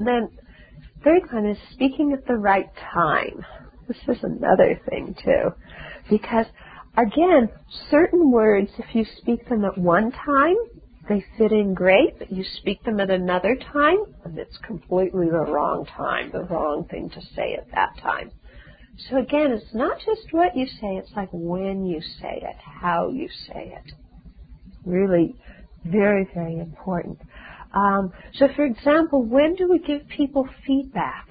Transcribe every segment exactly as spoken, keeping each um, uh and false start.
then third one is speaking at the right time. This is another thing too, because again, certain words, if you speak them at one time, they fit in great, but you speak them at another time, and it's completely the wrong time, the wrong thing to say at that time. So again, it's not just what you say, it's like when you say it, how you say it. Really very, very important. Um, so for example, when do we give people feedback?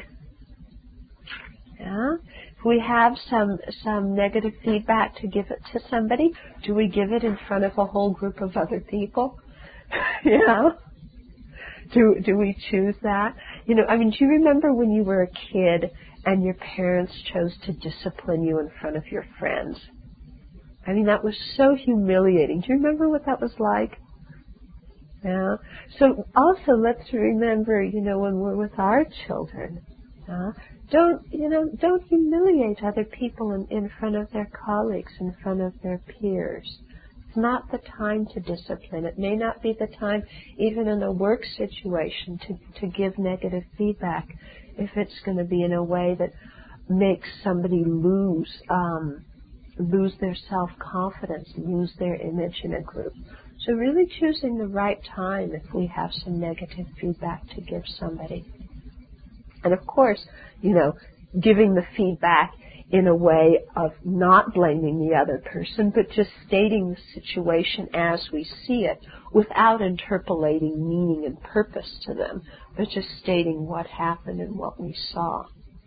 Yeah? If we have some some negative feedback to give it to somebody, do we give it in front of a whole group of other people? Yeah. Do do we choose that? You know, I mean, do you remember when you were a kid and your parents chose to discipline you in front of your friends? I mean, that was so humiliating. Do you remember what that was like? Yeah. So also let's remember, you know, when we're with our children, uh, don't, you know, don't humiliate other people in, in front of their colleagues, in front of their peers. It's not the time to discipline. It may not be the time, even in a work situation, to, to give negative feedback if it's going to be in a way that makes somebody lose, um, lose their self-confidence, lose their image in a group. So really choosing the right time if we have some negative feedback to give somebody. And of course, you know, giving the feedback in a way of not blaming the other person, but just stating the situation as we see it without interpolating meaning and purpose to them, but just stating what happened and what we saw.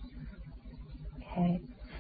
Okay.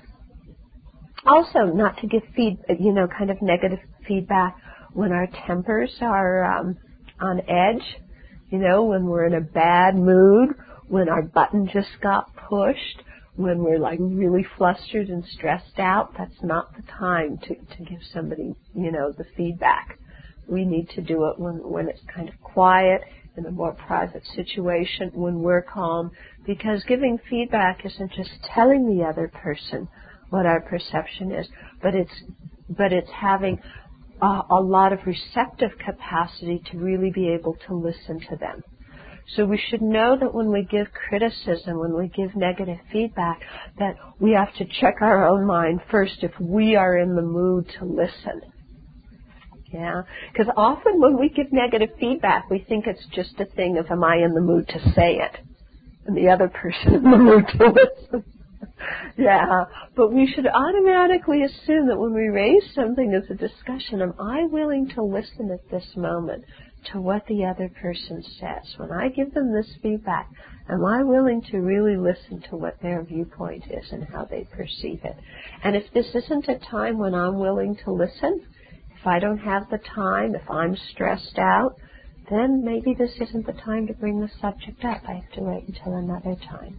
Also, not to give feed, you know, kind of negative feedback when our tempers are um, on edge, you know, when we're in a bad mood, when our button just got pushed, when we're like really flustered and stressed out. That's not the time to, to give somebody, you know, the feedback. We need to do it when, when it's kind of quiet, in a more private situation, when we're calm, because giving feedback isn't just telling the other person what our perception is, but it's but it's having a, a lot of receptive capacity to really be able to listen to them. So we should know that when we give criticism, when we give negative feedback, that we have to check our own mind first if we are in the mood to listen. Yeah, because often when we give negative feedback, we think it's just a thing of, am I in the mood to say it? And the other person in the mood to listen. Yeah, but we should automatically assume that when we raise something as a discussion, am I willing to listen at this moment to what the other person says? When I give them this feedback, am I willing to really listen to what their viewpoint is and how they perceive it? And if this isn't a time when I'm willing to listen, if I don't have the time, if I'm stressed out, then maybe this isn't the time to bring the subject up. I have to wait until another time.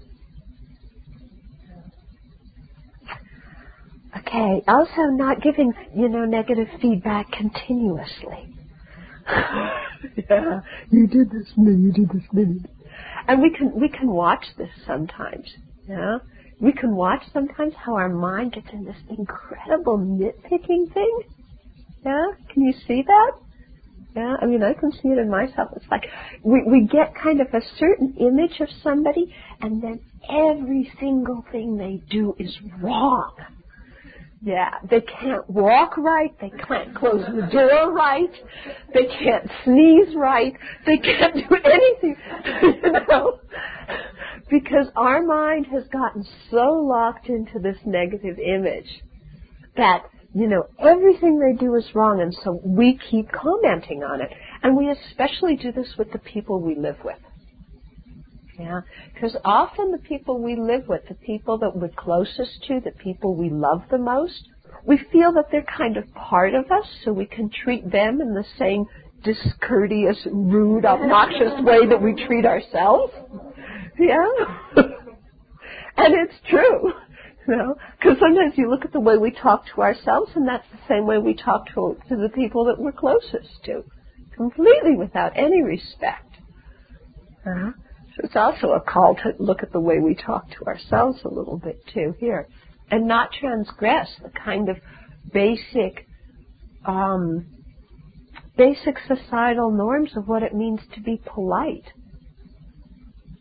Okay, also not giving, you know, negative feedback continuously. Yeah, you did this to me, you did this to me. And we can we can watch this sometimes. Yeah, we can watch sometimes how our mind gets in this incredible nitpicking thing. Yeah, can you see that? Yeah, I mean, I can see it in myself. It's like we we get kind of a certain image of somebody, and then every single thing they do is wrong. Yeah, they can't walk right, they can't close the door right, they can't sneeze right, they can't do anything, you know, because our mind has gotten so locked into this negative image that, you know, everything they do is wrong, and so we keep commenting on it. And we especially do this with the people we live with. Yeah, because often the people we live with, the people that we're closest to, the people we love the most, we feel that they're kind of part of us, so we can treat them in the same discourteous, rude, obnoxious way that we treat ourselves. Yeah, and it's true, you know, because sometimes you look at the way we talk to ourselves, and that's the same way we talk to, to the people that we're closest to, completely without any respect. Uh-huh. So it's also a call to look at the way we talk to ourselves a little bit too here, and not transgress the kind of basic, um, basic societal norms of what it means to be polite.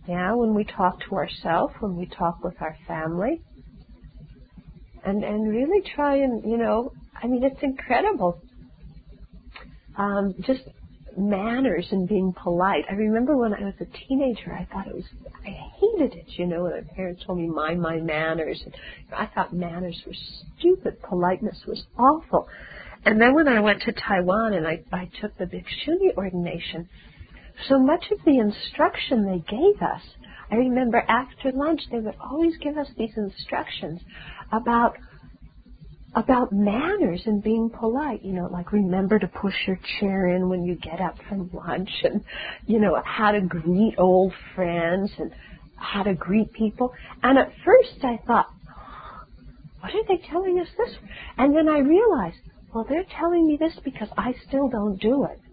Yeah, when we talk to ourselves, when we talk with our family. And and really try and, you know, I mean, it's incredible. Um, just manners and being polite. I remember when I was a teenager, I thought it was, I hated it, you know, when my parents told me mind my manners. And I thought manners were stupid. Politeness was awful. And then when I went to Taiwan and I, I took the Bhikshuni ordination, so much of the instruction they gave us, I remember after lunch they would always give us these instructions about about manners and being polite, you know, like remember to push your chair in when you get up from lunch, and, you know, how to greet old friends and how to greet people. And at first I thought, what are they telling us this? And then I realized, well, they're telling me this because I still don't do it.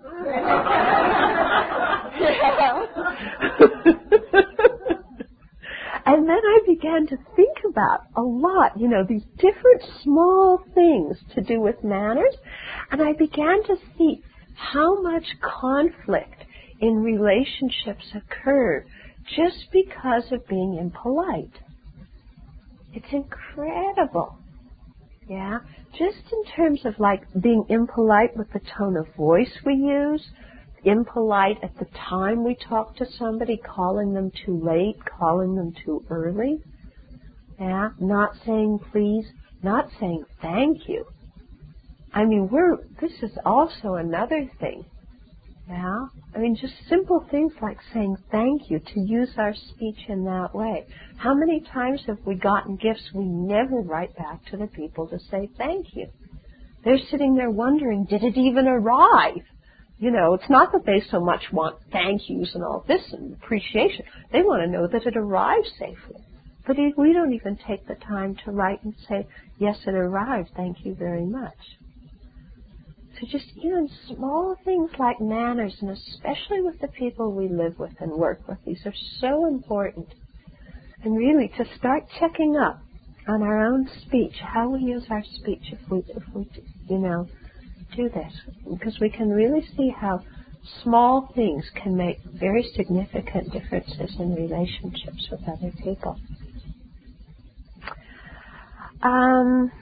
And then I began to think about a lot, you know, these different small things to do with manners, and I began to see how much conflict in relationships occur just because of being impolite. It's incredible. Yeah, just in terms of like being impolite with the tone of voice we use, impolite at the time we talk to somebody, calling them too late, calling them too early. Yeah, not saying please, not saying thank you. I mean, we're, this is also another thing. Yeah, I mean, just simple things like saying thank you, to use our speech in that way. How many times have we gotten gifts we never write back to the people to say thank you? They're sitting there wondering, did it even arrive? You know, it's not that they so much want thank yous and all this and appreciation. They want to know that it arrived safely. But we don't even take the time to write and say, yes, it arrived, thank you very much. So just, you know, small things like manners, and especially with the people we live with and work with, these are so important. And really to start checking up on our own speech, how we use our speech if we, if we, you know, do this, because we can really see how small things can make very significant differences in relationships with other people. Um,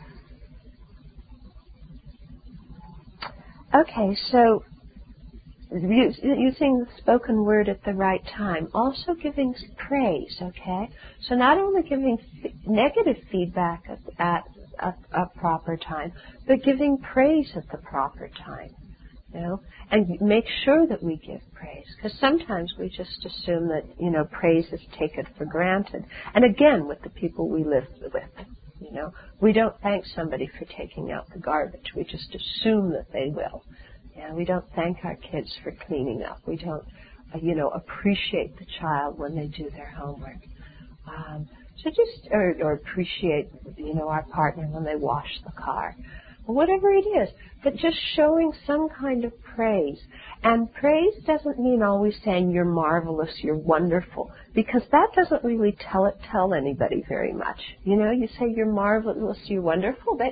okay, so using the spoken word at the right time, also giving praise, okay? So not only giving f- negative feedback at, at a, a proper time, but giving praise at the proper time, you know, and make sure that we give praise, because sometimes we just assume that, you know, praise is taken for granted. And again, with the people we live with, you know, we don't thank somebody for taking out the garbage. We just assume that they will. Yeah, we don't thank our kids for cleaning up. We don't, uh, you know, appreciate the child when they do their homework. Um, so just, or, or appreciate, you know, our partner when they wash the car, or whatever it is. But just showing some kind of praise. And praise doesn't mean always saying you're marvelous, you're wonderful, because that doesn't really tell it tell anybody very much. You know, you say you're marvelous, you're wonderful, but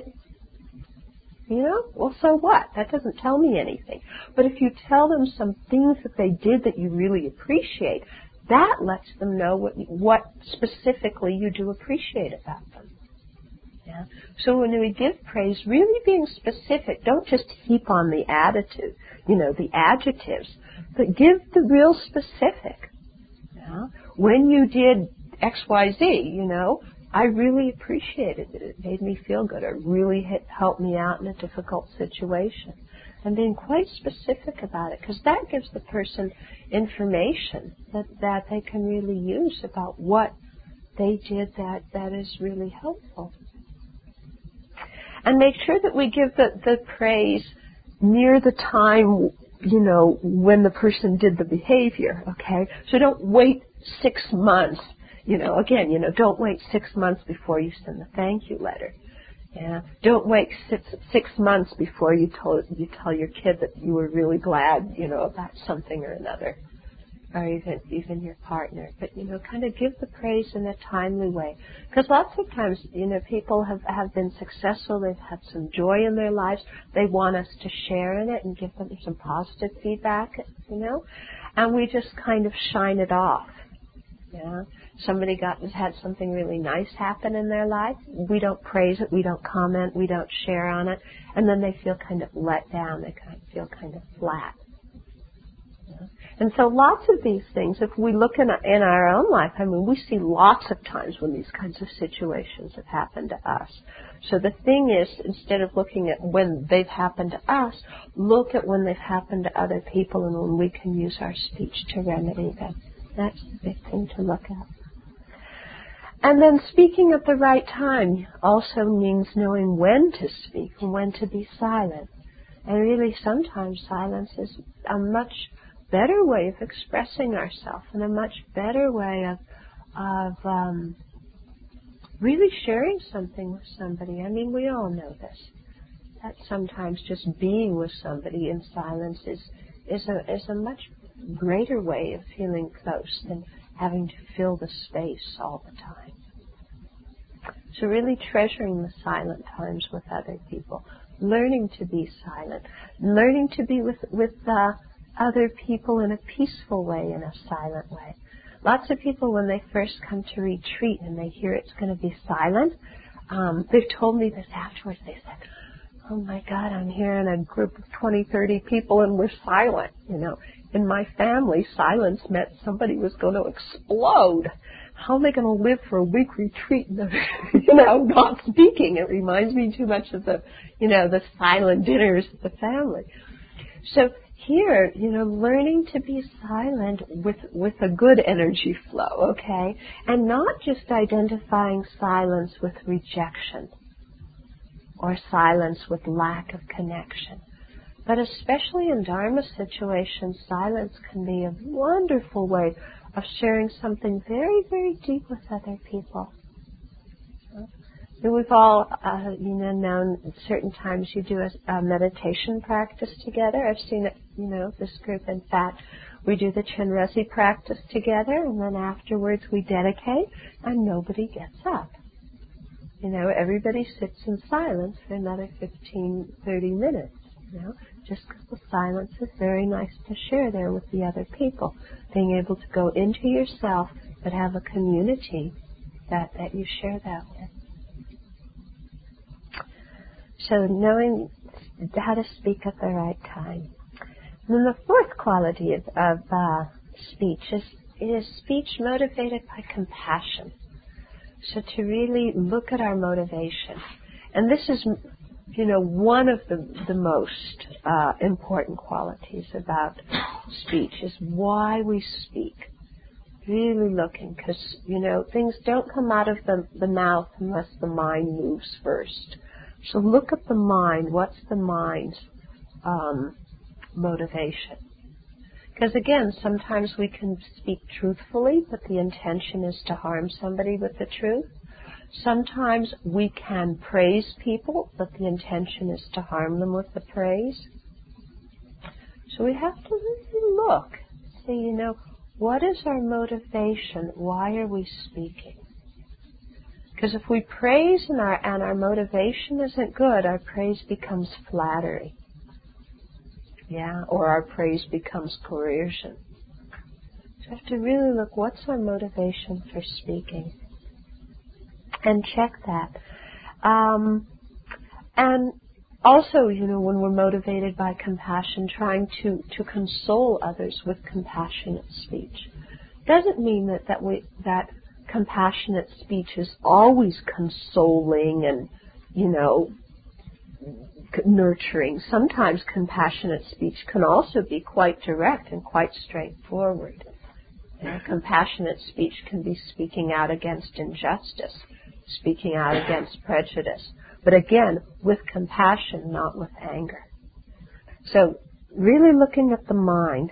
you know, well, so what? That doesn't tell me anything. But if you tell them some things that they did that you really appreciate, that lets them know what what specifically you do appreciate about them. Yeah. So when we give praise, really being specific, don't just heap on the attitude, you know, the adjectives, but give the real specific. Yeah. When you did X Y Z, you know, I really appreciated it. It made me feel good. It really hit, helped me out in a difficult situation. And being quite specific about it, because that gives the person information that, that they can really use about what they did that, that is really helpful. And make sure that we give the, the praise near the time, you know, when the person did the behavior, okay? So don't wait six months. You know, again, you know, don't wait six months before you send the thank you letter. Yeah. Don't wait six, six months before you told you tell your kid that you were really glad, you know, about something or another, or even even your partner. But you know, kind of give the praise in a timely way, because lots of times, you know, people have have been successful. They've had some joy in their lives. They want us to share in it and give them some positive feedback, you know, and we just kind of shine it off. Yeah, somebody got had something really nice happen in their life. We don't praise it, we don't comment, we don't share on it, and then they feel kind of let down. They kind of feel kind of flat. Yeah. And so, lots of these things, if we look in in our own life, I mean, we see lots of times when these kinds of situations have happened to us. So the thing is, instead of looking at when they've happened to us, look at when they've happened to other people, and when we can use our speech to remedy them. That's the big thing to look at. And then speaking at the right time also means knowing when to speak and when to be silent. And really sometimes silence is a much better way of expressing ourselves and a much better way of, of um, really sharing something with somebody. I mean, we all know this. That sometimes just being with somebody in silence is, is, a, is a much greater way of feeling close than having to fill the space all the time. So really treasuring the silent times with other people, learning to be silent, learning to be with, with uh, other people in a peaceful way, in a silent way. Lots of people, when they first come to retreat and they hear it's going to be silent, um, they've told me this afterwards. They said, oh my God, I'm here in a group of twenty, thirty people and we're silent, you know. In my family, silence meant somebody was going to explode. How are they going to live for a week retreat, and you know, not speaking? It reminds me too much of the, you know, the silent dinners of the family. So here, you know, learning to be silent with with a good energy flow, okay, and not just identifying silence with rejection or silence with lack of connection. But especially in Dharma situations, silence can be a wonderful way of sharing something very, very deep with other people. And we've all, uh, you know, known certain times you do a, a meditation practice together. I've seen it, you know, this group. In fact, we do the Chenrezig practice together, and then afterwards we dedicate, and nobody gets up. You know, everybody sits in silence for another fifteen, thirty minutes. You know, just because the silence is very nice to share there with the other people. Being able to go into yourself, but have a community that, that you share that with. So knowing how to speak at the right time. And then the fourth quality of, of uh, speech is, is speech motivated by compassion. So to really look at our motivation. And this is, you know, one of the, the most uh, important qualities about speech is why we speak. Really looking, because, you know, things don't come out of the, the mouth unless the mind moves first. So look at the mind. What's the mind's um, motivation? Because again, sometimes we can speak truthfully, but the intention is to harm somebody with the truth. Sometimes we can praise people, but the intention is to harm them with the praise. So we have to really look, see, you know, what is our motivation? Why are we speaking? Because if we praise and our, and our motivation isn't good, our praise becomes flattery. Yeah, or our praise becomes coercion. So we have to really look, what's our motivation for speaking? And check that. Um, and also, you know, when we're motivated by compassion, trying to, to console others with compassionate speech. Doesn't mean that, that we that compassionate speech is always consoling and, you know, nurturing. Sometimes compassionate speech can also be quite direct and quite straightforward. You know, compassionate speech can be speaking out against injustice, speaking out against prejudice. But again, with compassion, not with anger. So, really looking at the mind.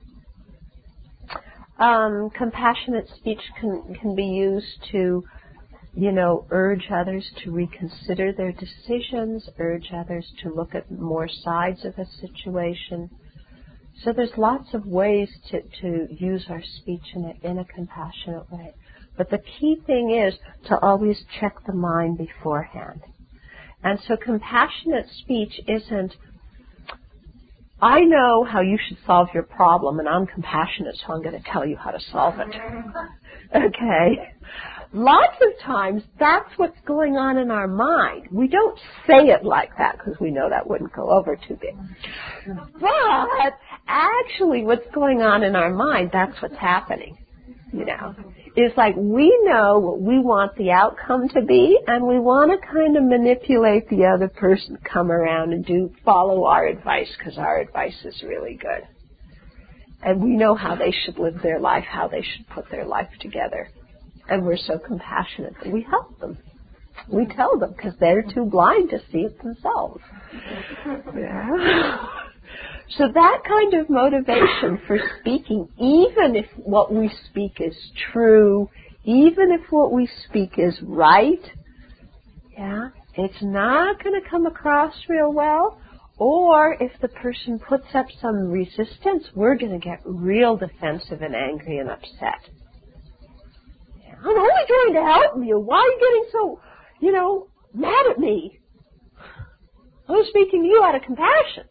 Um, compassionate speech can, can be used to, you know, urge others to reconsider their decisions, urge others to look at more sides of a situation. So there's lots of ways to, to use our speech in a, in a compassionate way. But the key thing is to always check the mind beforehand. And so compassionate speech isn't I know how you should solve your problem, and I'm compassionate, so I'm going to tell you how to solve it. Okay? Lots of times, that's what's going on in our mind. We don't say it like that because we know that wouldn't go over too big. But actually, what's going on in our mind, that's what's happening. You know, it's like we know what we want the outcome to be, and we want to kind of manipulate the other person to come around and do follow our advice because our advice is really good. And we know how they should live their life, how they should put their life together. And we're so compassionate that we help them. We tell them because they're too blind to see it themselves. Yeah. So that kind of motivation for speaking, even if what we speak is true, even if what we speak is right, yeah, it's not going to come across real well. Or if the person puts up some resistance, we're going to get real defensive and angry and upset. Yeah, I'm only trying to help you. Why are you getting so, you know, mad at me? I'm speaking to you out of compassion.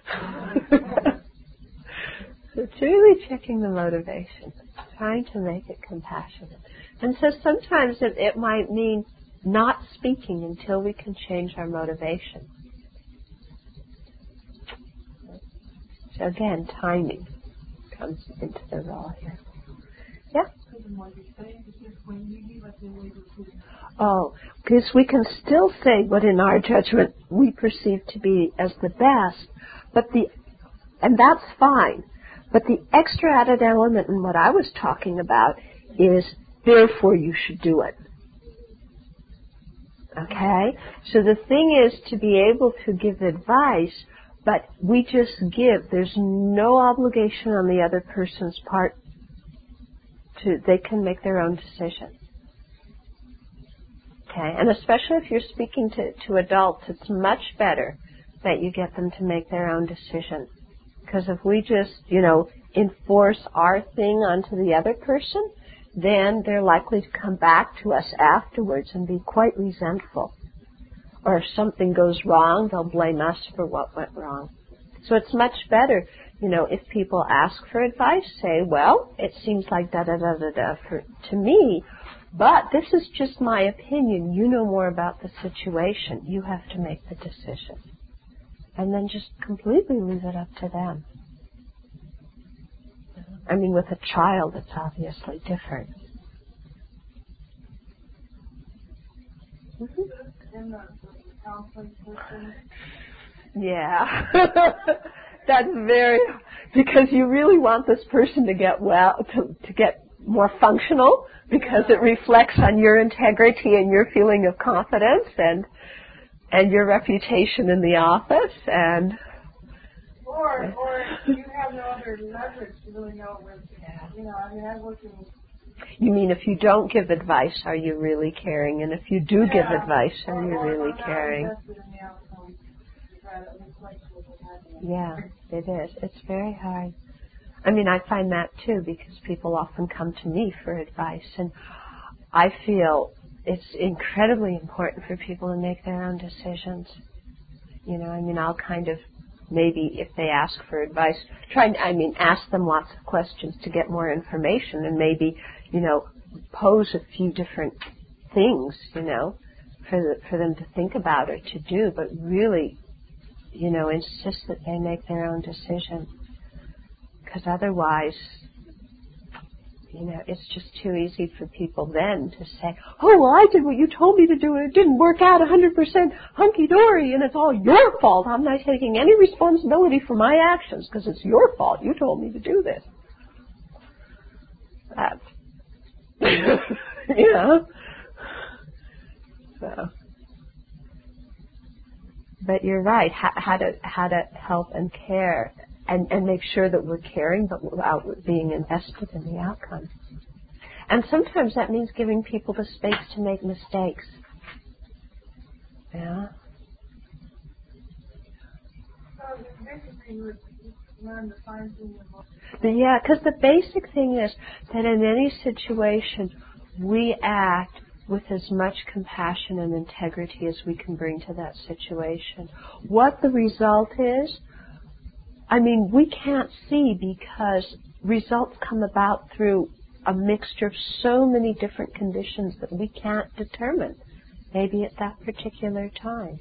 So it's really checking the motivation, trying to make it compassionate. And so sometimes it, it might mean not speaking until we can change our motivation. So again, timing comes into the role here. Yeah? Oh, because we can still say what in our judgment we perceive to be as the best, but the, and that's fine, but the extra added element in what I was talking about is, therefore you should do it. Okay? So the thing is to be able to give advice, but we just give. There's no obligation on the other person's part to, they can make their own decision. Okay? And especially if you're speaking to, to adults, it's much better that you get them to make their own decision. Because if we just, you know, enforce our thing onto the other person, then they're likely to come back to us afterwards and be quite resentful. Or if something goes wrong, they'll blame us for what went wrong. So it's much better, you know, if people ask for advice, say, well, it seems like da-da-da-da-da for, to me, but this is just my opinion. You know more about the situation. You have to make the decision. And then just completely leave it up to them. I mean, with a child, it's obviously different. Mm-hmm. Yeah. That's very, because you really want this person to get well, to, to get more functional, because it reflects on your integrity and your feeling of confidence and and your reputation in the office, and or or you have no other leverage to really know where, you know, I mean, I work in. You mean if you don't give advice, are you really caring? And if you do yeah, give advice, are you or, really or caring? In the outcome, yeah, it is. It's very hard. I mean, I find that too, because people often come to me for advice, and I feel it's incredibly important for people to make their own decisions. You know, I mean, I'll kind of, maybe if they ask for advice, try and, I mean, ask them lots of questions to get more information and maybe, you know, pose a few different things, you know, for the, for them to think about or to do, but really, you know, insist that they make their own decision. Because otherwise, you know, it's just too easy for people then to say, oh, well, I did what you told me to do and it didn't work out one hundred percent hunky-dory and it's all your fault. I'm not taking any responsibility for my actions because it's your fault. You told me to do this. That's, you know. So, but you're right, how, how to how to help and care. And, and make sure that we're caring, but without being invested in the outcome. And sometimes that means giving people the space to make mistakes. Yeah. So basically, you would learn to find things. Yeah, because the basic thing is that in any situation, we act with as much compassion and integrity as we can bring to that situation. What the result is, I mean, we can't see because results come about through a mixture of so many different conditions that we can't determine, maybe at that particular time.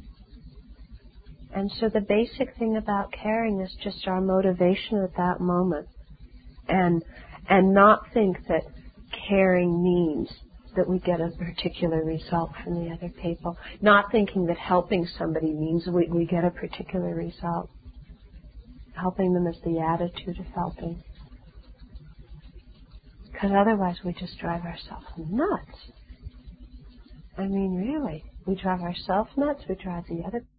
And so the basic thing about caring is just our motivation at that moment. And and not think that caring means that we get a particular result from the other people. Not thinking that helping somebody means we, we get a particular result. Helping them is the attitude of helping. Because otherwise we just drive ourselves nuts. I mean, really. We drive ourselves nuts, we drive the other